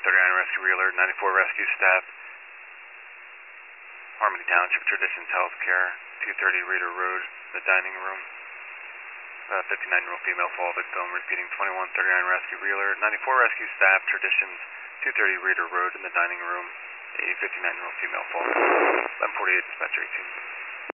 39 Rescue Reeler, 94 Rescue Staff, Harmony Township Traditions Healthcare, 230 Reader Road, the dining room. 59-year-old female fall victim, repeating 2139 Rescue Reeler, 94 Rescue Staff, Traditions, 230 Reader Road in the dining room, a 59-year-old female fall victim. 1148 Dispatcher 18.